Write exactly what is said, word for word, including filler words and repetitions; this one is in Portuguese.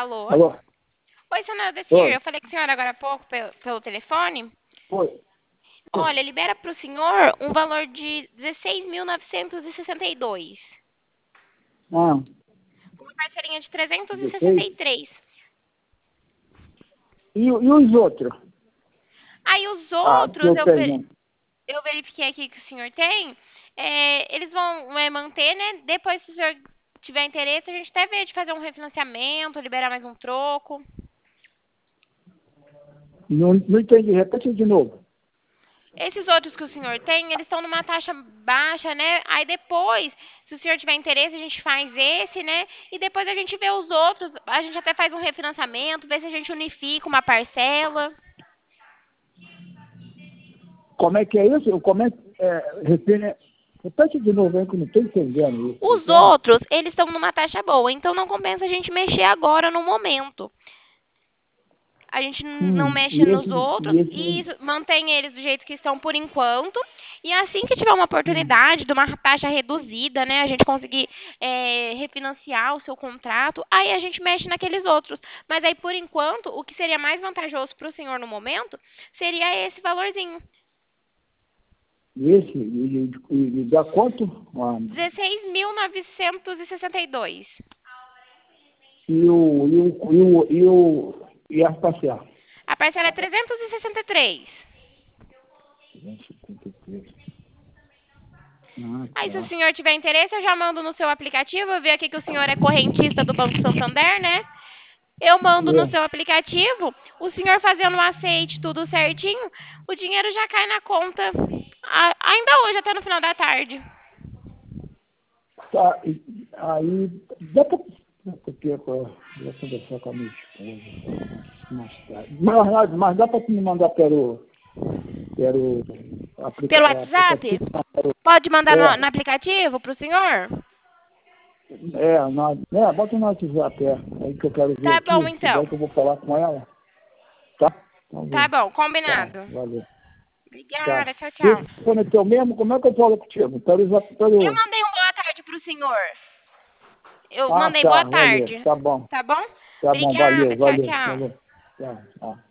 Alô? Alô? Oi, senhora Decir, Oi. eu falei com a senhora agora há pouco pelo, pelo telefone. Oi. Olha, libera para o senhor um valor de dezesseis mil novecentos e sessenta e dois. Ah, Uma parcelinha de trezentos e sessenta dezesseis. e três. E, e os outros? Aí os Ah, que outros, eu eu, ver- tenho. eu verifiquei aqui que o senhor tem, é, eles vão é, manter, né? Depois, se o senhor tiver interesse, a gente até vê de fazer um refinanciamento, liberar mais um troco. Não, não entendi. Repete de novo. Esses outros que o senhor tem, eles estão numa taxa baixa, né? Aí depois, se o senhor tiver interesse, a gente faz esse, né? E depois a gente vê os outros, a gente até faz um refinanciamento, vê se a gente unifica uma parcela. Como é que é isso? Como é que... É, repene- repete de novo, hein, que eu não estou entendendo isso. Os Entende? outros, eles estão numa taxa boa, então não compensa a gente mexer agora no momento. A gente n- não Hum, mexe e nos esse... outros E e esse... isso- mantém eles do jeito que estão por enquanto. E assim que tiver uma Hum, oportunidade de uma taxa reduzida, né, a gente conseguir é, refinanciar o seu contrato, aí a gente mexe naqueles outros. Mas aí, por enquanto, o que seria mais vantajoso para o senhor no momento seria esse valorzinho. e esse... E, e, e dá quanto? Ah, dezesseis mil novecentos e sessenta e dois. e o... E o... E o... E, o, e a parcela? A parcela é trezentos e sessenta e três. duzentos e setenta e três. Ah, Aí, se o tá. senhor tiver interesse, eu já mando no seu aplicativo. Eu ver aqui que o senhor é correntista do Banco Santander, né? Eu mando no É. seu aplicativo, o senhor fazendo o aceite, tudo certinho, o dinheiro já cai na conta a- ainda hoje, até no final da tarde. Tá, e- aí, dá pra, porque eu vou conversar com a minha esposa mais tarde. Mas, mas dá para me mandar pelo, pelo aplica, Pelo é, WhatsApp? aplicativo? Não, pelo, Pode mandar no, no é, aplicativo para o senhor? é, na, é, bota no WhatsApp, é, aí que eu quero ver Tá bom, aqui, que daí então. que eu vou falar com ela, tá? Então, Tá vou. bom, Tá, combinado. valeu. Tá. Obrigada, tchau, tchau. Esse telefone é teu mesmo, como é que eu falo contigo? Pelo, zap- Eu pelo... mandei um boa tarde pro senhor. Eu Ah, mandei boa tá, valeu, tarde. tá bom. Tá bom? Tá bom, Obrigada, valeu, tchau, valeu, tchau. valeu. Tá, tá.